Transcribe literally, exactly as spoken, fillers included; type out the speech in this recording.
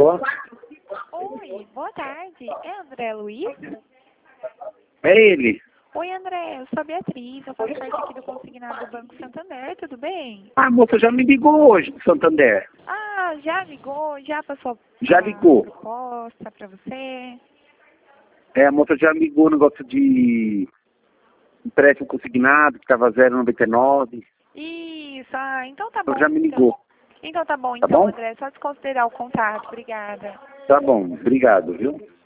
Alô? Oi, boa tarde. É André Luiz? É ele. Oi, André, eu sou a Beatriz, eu faço parte aqui do Consignado do Banco Santander, tudo bem? Ah, a moça já me ligou hoje do Santander. Ah, já ligou? Já passou Já a ligou. proposta para você? É, a moça já ligou o negócio de empréstimo consignado, que estava zero vírgula noventa e nove. Isso, ah, então tá Então bom. já me Então, ligou. então tá bom, Tá então, bom? André, só desconsiderar o contato, obrigada. Tá bom, obrigado, viu?